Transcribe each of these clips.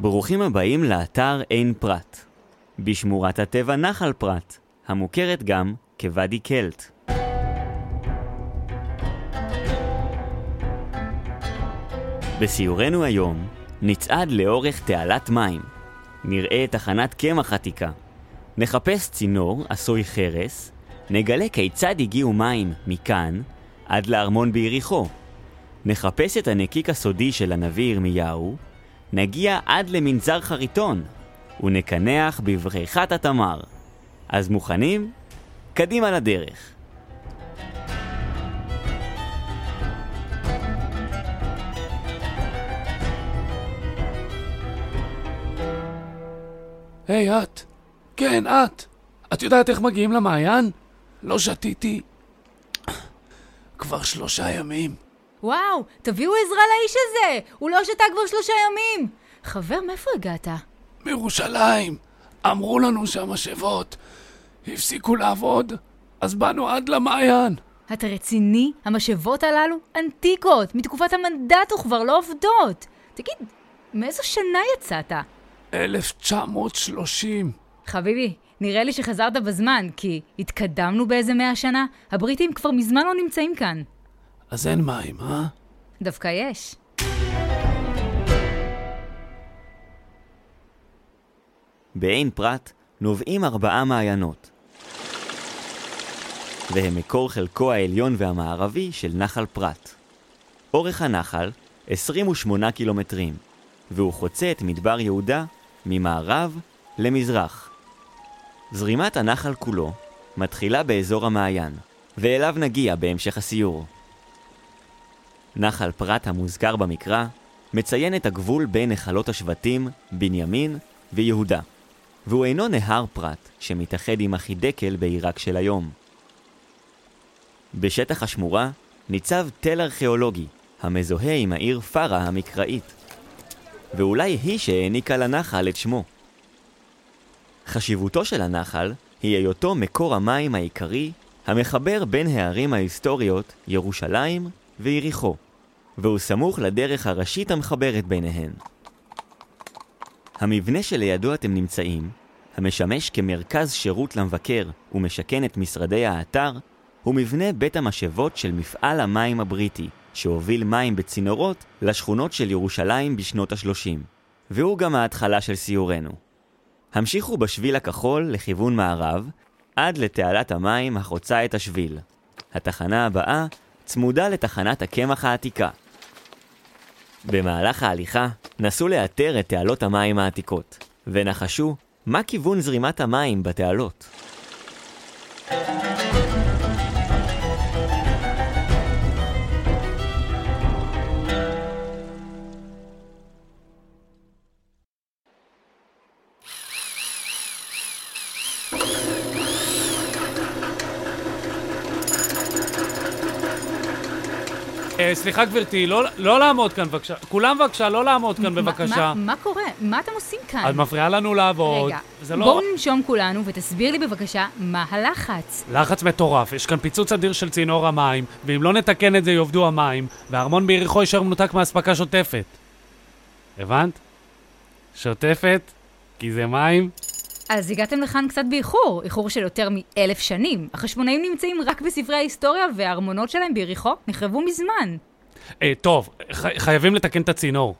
ברוכים הבאים לאתר עין פרת, בשמורת הטבע נחל פרת, המוכרת גם כוואדי קלט. בסיורנו היום נצעד לאורך תעלת מים, נראה תחנת קמח עתיקה, נחפש צינור עשוי חרס, נגלה כיצד הגיעו מים מכאן עד לארמון ביריחו, נחפש את הנקיק הסודי של הנביא ירמיהו, נגיע עד למנזר חריטון, ונקנח בבריכת התמר. אז מוכנים? קדימה לדרך. היי, את. כן, את. את יודעת איך מגיעים למעיין? לא שתיתי כבר 3 ימים. וואו, תביאו עזרה לאיש הזה! הוא לא שתה כבר 3 ימים! חבר, מאיפה הגעת? מירושלים. אמרו לנו שהמשאבות הפסיקו לעבוד, אז באנו עד למעיין. אתה רציני? המשאבות הללו אנטיקות, מתקופת המנדט וכבר לא עובדות. תגיד, מאיזו שנה יצאת? 1930. חביבי, נראה לי שחזרת בזמן, כי התקדמנו באיזה 100 שנה. הבריטים כבר מזמן לא נמצאים כאן. אז אין מים, אה? דווקא יש. בעין פרת נובעים 4 מעיינות, והם מקור חלקו העליון והמערבי של נחל פרת. אורך הנחל 28 קילומטרים, והוא חוצה את מדבר יהודה ממערב למזרח. זרימת הנחל כולו מתחילה באזור המעיין, ואליו נגיע בהמשך הסיור. נחל פרת המוזכר במקרא מציין את הגבול בין נחלות השבטים בנימין ויהודה, והוא אינו נהר פרת שמתאחד עם החידקל בעיראק של היום. בשטח השמורה ניצב תל ארכיאולוגי המזוהה עם העיר פרה המקראית, ואולי היא שהעניקה לנחל את שמו. חשיבותו של הנחל היא היותו מקור המים העיקרי המחבר בין הערים ההיסטוריות ירושלים ויריחו, והוא סמוך לדרך הראשית המחברת ביניהן. המבנה שלידו אתם נמצאים, המשמש כמרכז שירות למבקר ומשכן את משרדי האתר, הוא מבנה בית המשאבות של מפעל המים הבריטי, שהוביל מים בצינורות לשכונות של ירושלים בשנות ה-30, והוא גם ההתחלה של סיורנו. המשיכו בשביל הכחול לכיוון מערב, עד לתעלת המים החוצה את השביל. התחנה הבאה צמודה לתחנת הקמח העתיקה. במהלך ההליכה נסו לאתר את תעלות המים העתיקות, ונחשו מה כיוון זרימת המים בתעלות. סליחה גברתי, לא לעמוד כאן בבקשה. כולם בבקשה, לא לעמוד כאן בבקשה. מה קורה? מה אתם עושים כאן? את מפריעה לנו לעבוד. רגע, בואו ננשום כולנו ותסביר לי בבקשה מה הלחץ. לחץ מטורף, יש כאן פיצוץ אדיר של צינור המים, ואם לא נתקן את זה יעבדו המים, והארמון ביריחו יישאר מנותק מהספקה שוטפת. הבנת? שוטפת, כי זה מים. אז הגעתם לכאן קצת באיחור, איחור של יותר מ1000 שנים. החשמונאים נמצאים רק בספרי ההיסטוריה, והארמונות שלהם ביריחו נחרבו מזמן. טוב, חייבים לתקן את הצינור.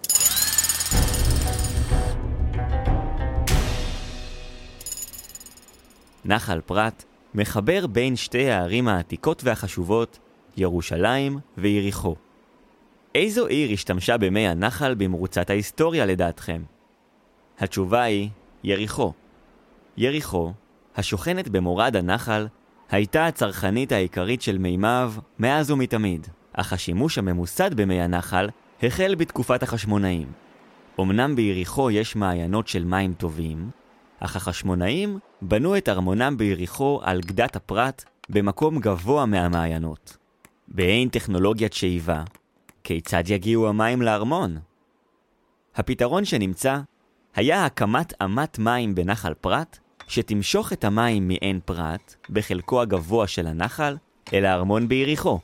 נחל פרת מחבר בין שתי הערים העתיקות והחשובות, ירושלים ויריחו. איזו עיר השתמשה במי הנחל במרוצת ההיסטוריה לדעתכם? התשובה היא יריחו. יריחו, השוכנת במורד הנחל, הייתה הצרכנית העיקרית של מימיו מאז ומתמיד, אך השימוש הממוסד במי הנחל החל בתקופת החשמונאים. אמנם ביריחו יש מעיינות של מים טובים, אך החשמונאים בנו את ארמונם ביריחו על גדת הפרת במקום גבוה מהמעיינות. באין טכנולוגיית שאיבה, כיצד יגיעו המים לארמון? הפתרון שנמצא היה הקמת אמת מים בנחל פרת, שתמשוך את המים מעין פרת בחלקו הגבוה של הנחל אל הארמון ביריחו.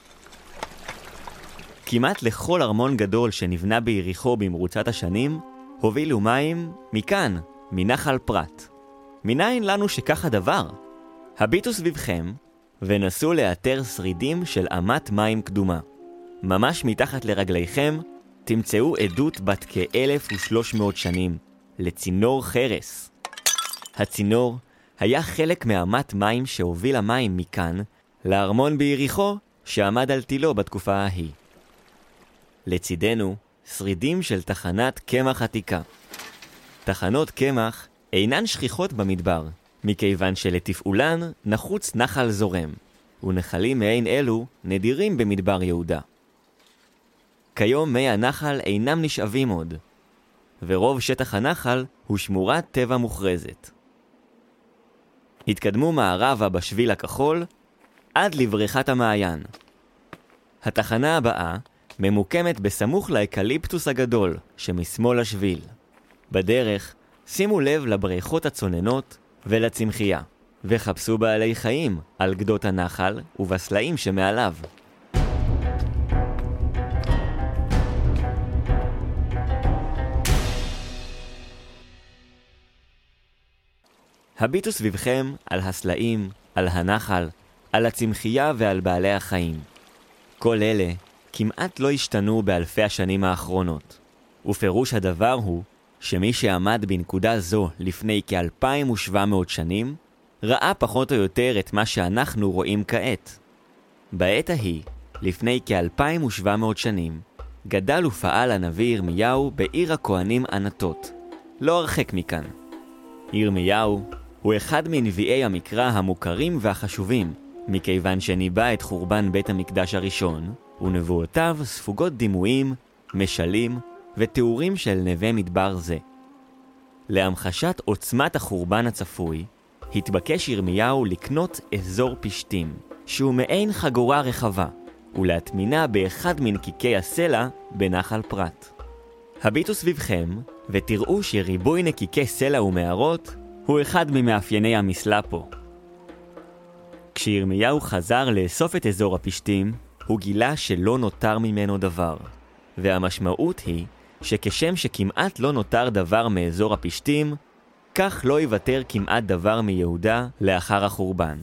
כמעט לכל ארמון גדול שנבנה ביריחו במרוצת השנים, הובילו מים מכאן, מנחל פרת. מניין לנו שכך הדבר? הביטו סביבכם ונסו לאתר שרידים של אמת מים קדומה. ממש מתחת לרגליכם תמצאו עדות בת כ-1,300 שנים לצינור חרס. הצינור היה חלק מאמת מים שהוביל המים מכאן לארמון ביריחו שעמד על תילו בתקופה ההיא. לצידנו שרידים של תחנת קמח עתיקה. תחנות קמח אינן שכיחות במדבר, מכיוון שלתפעולן נחוץ נחל זורם, ונחלים מעין אלו נדירים במדבר יהודה. כיום מי הנחל אינם נשאבים עוד, ורוב שטח הנחל הוא שמורת טבע מוכרזת. התקדמו מערבה בשביל הכחול עד לבריכת המעיין. התחנה הבאה ממוקמת בסמוך לאקליפטוס הגדול שמשמאל השביל. בדרך שימו לב לבריכות הצוננות ולצמחייה, וחפשו בעלי חיים על גדות הנחל ובסלעים שמעליו. הביטו סביבכם על הסלעים, על הנחל, על הצמחייה ועל בעלי החיים. כל אלה כמעט לא השתנו באלפי השנים האחרונות, ופירוש הדבר הוא שמי שעמד בנקודה זו לפני כ-2,700 שנים, ראה פחות או יותר את מה שאנחנו רואים כעת. בעת ההיא, לפני כ-2,700 שנים, גדל ופעל הנביא ירמיהו בעיר הכהנים ענתות, לא הרחק מכאן. ירמיהו הוא אחד מנביאי המקרא המוכרים והחשובים, מכיוון שניבא את חורבן בית המקדש הראשון, ונבואותיו ספוגות דימויים, משלים ותיאורים של נווה מדבר זה. להמחשת עוצמת החורבן הצפוי, התבקש ירמיהו לקנות אזור פשטים, שהוא מעין חגורה רחבה, ולהטמינה באחד מנקיקי הסלע בנחל פרת. הביטו סביבכם ותראו שריבוי נקיקי סלע ומערות הוא אחד ממאפייני המסלע פה. כשירמיהו חזר לאסוף את אזור הפשטים, הוא גילה שלא נותר ממנו דבר, והמשמעות היא שכשם שכמעט לא נותר דבר מאזור הפשטים, כך לא יוותר כמעט דבר מיהודה לאחר החורבן.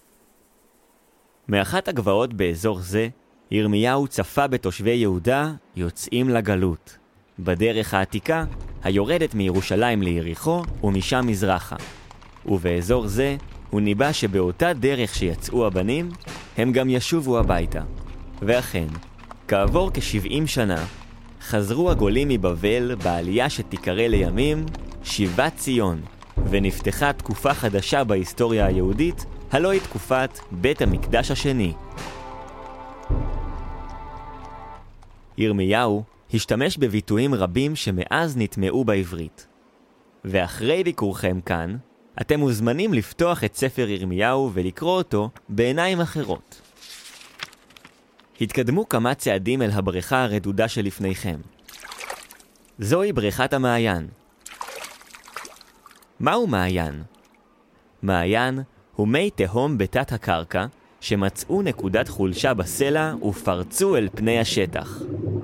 מאחת הגבעות באזור זה, ירמיהו צפה בתושבי יהודה יוצאים לגלות, בדרך העתיקה היורדת מירושלים ליריחו ומשם מזרחה. ובאזור זה הוא ניבא שבאותה דרך שיצאו הבנים, הם גם ישובו הביתה. ואכן, כעבור כ-70 שנה, חזרו הגולים מבבל בעלייה שתיקרא לימים שיבת ציון, ונפתחה תקופה חדשה בהיסטוריה היהודית, הלא היא תקופת בית המקדש השני. ירמיהו השתמש בביטויים רבים שמאז נטמעו בעברית. ואחרי ביקורכם כאן, אתם מוזמנים לפתוח את ספר ירמיהו ולקרוא אותו בעיניים אחרות. התקדמו כמה צעדים אל הבריכה הרדודה שלפניכם. זוהי בריכת המעיין. מהו מעיין? מעיין הוא מי תהום בתת הקרקע שמצאו נקודת חולשה בסלע ופרצו אל פני השטח.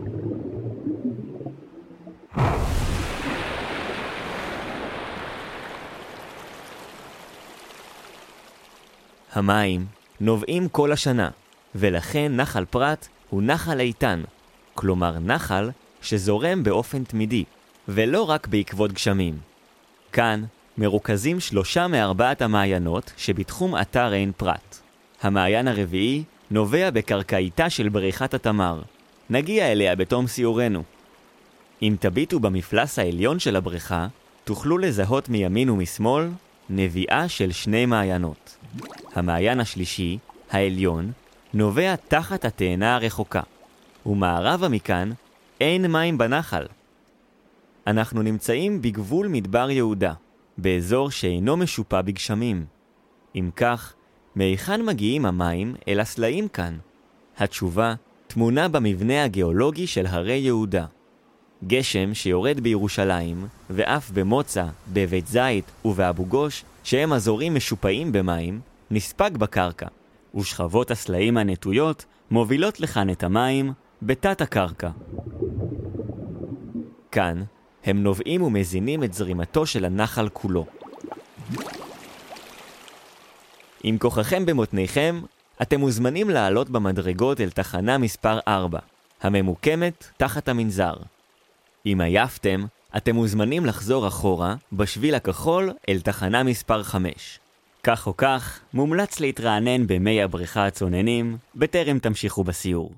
המים נובעים כל השנה, ולכן נחל פרת הוא נחל איתן, כלומר נחל שזורם באופן תמידי, ולא רק בעקבות גשמים. כאן מרוכזים 3 מ-4 המעיינות שבתחום אתר עין פרת. המעיין הרביעי נובע בקרקעיתה של בריכת התמר. נגיע אליה בתום סיורנו. אם תביטו במפלס העליון של הבריכה, תוכלו לזהות מימין ומשמאל נביאה של 2 מעיינות. המעיין השלישי, העליון, נובע תחת התאנה הרחוקה, ומערבה מכאן אין מים בנחל. אנחנו נמצאים בגבול מדבר יהודה, באזור שאינו משופע בגשמים. אם כך, מהיכן מגיעים המים אל הסלעים כאן? התשובה תמונה במבנה הגיאולוגי של הרי יהודה. גשם שיורד בירושלים, ואף במוצא, בבית זית ובאבו גוש, שהם אזורים משופעים במים, נספג בקרקע, ושכבות הסלעים הנטויות מובילות לכאן את המים בתת הקרקע. כאן הם נובעים ומזינים את זרימתו של הנחל כולו. עם כוחכם במותניכם, אתם מוזמנים לעלות במדרגות אל תחנה מספר 4, הממוקמת תחת המנזר. אם עייפתם, אתם מוזמנים לחזור אחורה בשביל הכחול אל תחנה מספר 5. כך או כך, מומלץ להתרענן במי הבריכה הצוננים, בטרם תמשיכו בסיור.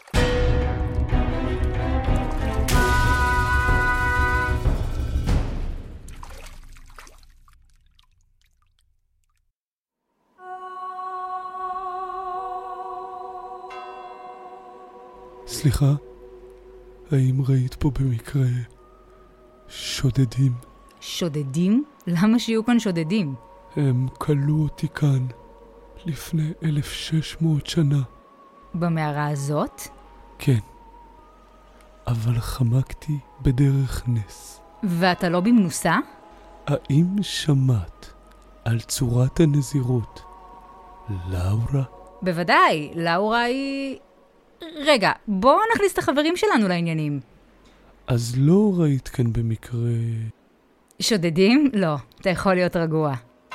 סליחה, האם ראית פה במקרה שודדים? שודדים? למה שיהיו כאן שודדים? הם כלו אותי כאן לפני 1,600 שנה. במערה הזאת? כן, אבל חמקתי בדרך נס. ואתה לא במנוסה? האם שמעת על צורת הנזירות, לאורה? בוודאי, לאורה היא... רגע, בואו נכניס את החברים שלנו לעניינים. אז לא ראית כאן במקרה... שודדים? לא, אתה יכול להיות רגוע.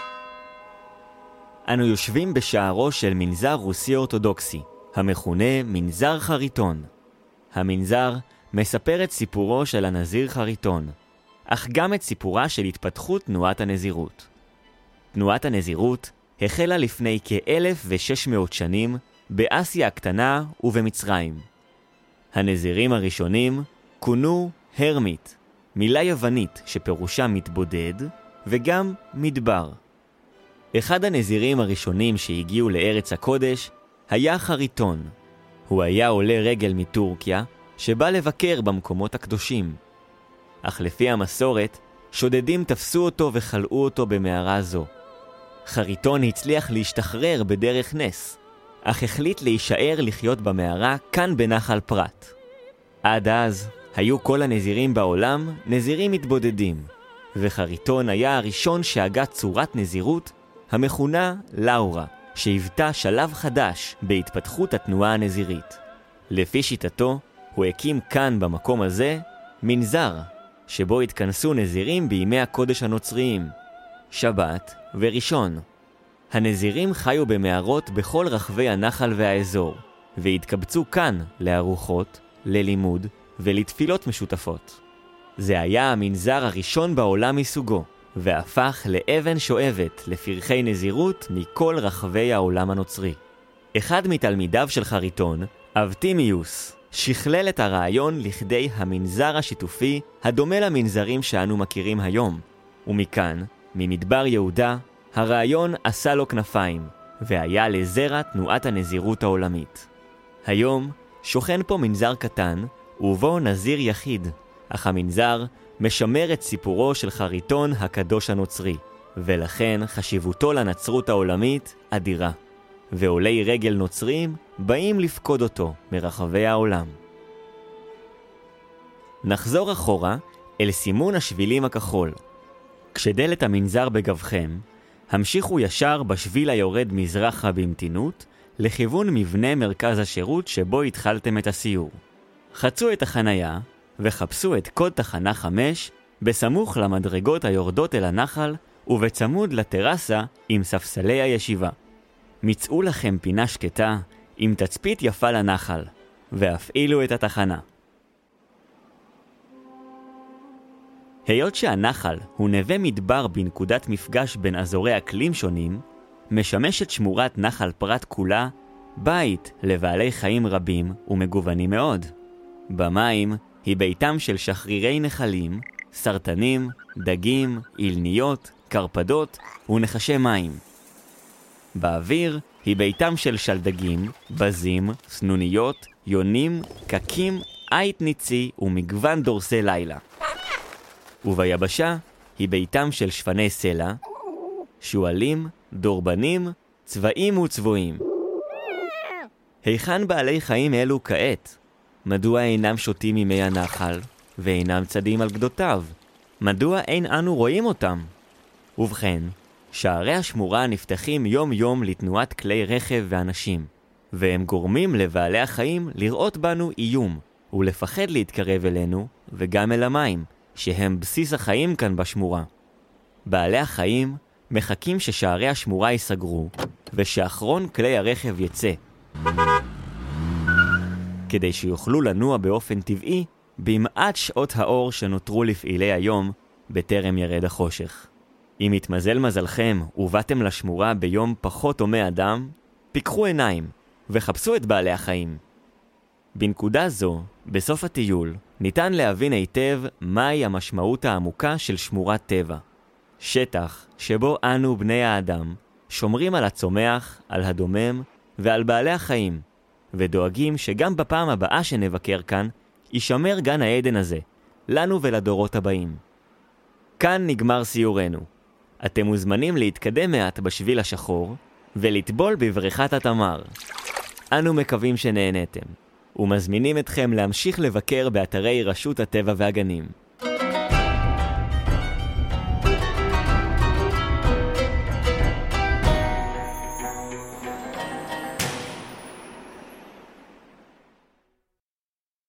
אנו יושבים בשערו של מנזר רוסי אורתודוקסי, המכונה מנזר חריטון. המנזר מספר את סיפורו של הנזיר חריטון, אך גם את סיפורה של התפתחות תנועת הנזירות. תנועת הנזירות החלה לפני כ-1,600 שנים באסיה הקטנה ובמצרים. הנזירים הראשונים כונו הרמית, מילה יוונית שפירושה מתבודד, וגם מדבר. אחד הנזירים הראשונים שהגיעו לארץ הקודש היה חריטון. הוא היה עולה רגל מטורקיה שבא לבקר במקומות הקדושים. אך לפי המסורת, שודדים תפסו אותו וחלאו אותו במערה זו. חריטון הצליח להשתחרר בדרך נס, אך החליט להישאר לחיות במערה כאן בנחל פרת. עד אז היו כל הנזירים בעולם נזירים מתבודדים, וחריטון היה הראשון שהגה צורת נזירות המכונה לאורה, שהיוותה שלב חדש בהתפתחות התנועה הנזירית. לפי שיטתו, הוא הקים כאן במקום הזה מנזר, שבו התכנסו נזירים בימי הקודש הנוצריים, שבת וראשון. הנזירים חיו במערות בכל רחבי הנחל והאזור, והתקבצו כאן לארוחות, ללימוד ולתפילות משותפות. זה היה המנזר הראשון בעולם מסוגו, והפך לאבן שואבת לפרחי נזירות מכל רחבי העולם הנוצרי. אחד מתלמידיו של חריטון, אבטימיוס, שכלל את הרעיון לכדי המנזר השיתופי הדומה למנזרים שאנו מכירים היום, ומכאן, ממדבר יהודה, הרעיון עשה לו כנפיים, והיה לזרע תנועת הנזירות העולמית. היום שוכן פה מנזר קטן, ובו נזיר יחיד, אך המנזר משמר את סיפורו של חריטון הקדוש הנוצרי, ולכן חשיבותו לנצרות העולמית אדירה. ועולי רגל נוצרים באים לפקוד אותו מרחבי העולם. נחזור אחורה אל סימון השבילים הכחול. כשדלת המנזר בגבכם, המשיכו ישר בשביל היורד מזרחה במתינות, לכיוון מבנה מרכז השירות שבו התחלתם את הסיור. חצו את החנייה וחפשו את קוד תחנה 5 בסמוך למדרגות היורדות אל הנחל ובצמוד לטרסה עם ספסלי הישיבה. מצאו לכם פינה שקטה עם תצפית יפה לנחל, והפעילו את התחנה. היות שהנחל הוא נווה מדבר בנקודת מפגש בין אזורי אקלים שונים, משמשת שמורת נחל פרת כולה בית לבעלי חיים רבים ומגוונים מאוד. במים היא ביתם של שחרירי נחלים, סרטנים, דגים, אילניות, קרפדות ונחשי מים. באוויר היא ביתם של שלדגים, בזים, סנוניות, יונים, קקים, עית ניצי ומגוון דורסי לילה. וביבשה היא ביתם של שפני סלע, שואלים, דורבנים, צבעים וצבועים. היכן בעלי חיים אלו כעת? מדוע אינם שותים ממי הנחל, ואינם צדים על גדותיו? מדוע אין אנו רואים אותם? ובכן, שערי השמורה נפתחים יום יום לתנועת כלי רכב ואנשים, והם גורמים לבעלי החיים לראות בנו איום, ולפחד להתקרב אלינו, וגם אל המים, שהם בסיס החיים כאן בשמורה. בעלי החיים מחכים ששערי השמורה ייסגרו, ושאחרון כלי הרכב יצא, כדי שיוכלו לנוע באופן טבעי במעט שעות האור שנותרו לפעילי היום בטרם ירד החושך. אם יתמזל מזלכם ובאתם לשמורה ביום פחות הומה אדם, פיקחו עיניים וחפשו את בעלי החיים. בנקודה זו, בסוף הטיול, ניתן להבין היטב מהי המשמעות העמוקה של שמורת טבע. שטח שבו אנו בני האדם שומרים על הצומח, על הדומם ועל בעלי החיים, ודואגים שגם בפעם הבאה שנבקר כאן, יישמר גן העדן הזה, לנו ולדורות הבאים. כאן נגמר סיורנו. אתם מוזמנים להתקדם מעט בשביל השחור, ולטבול בבריכת התמר. אנו מקווים שנהנתם, ומזמינים אתכם להמשיך לבקר באתרי רשות הטבע והגנים.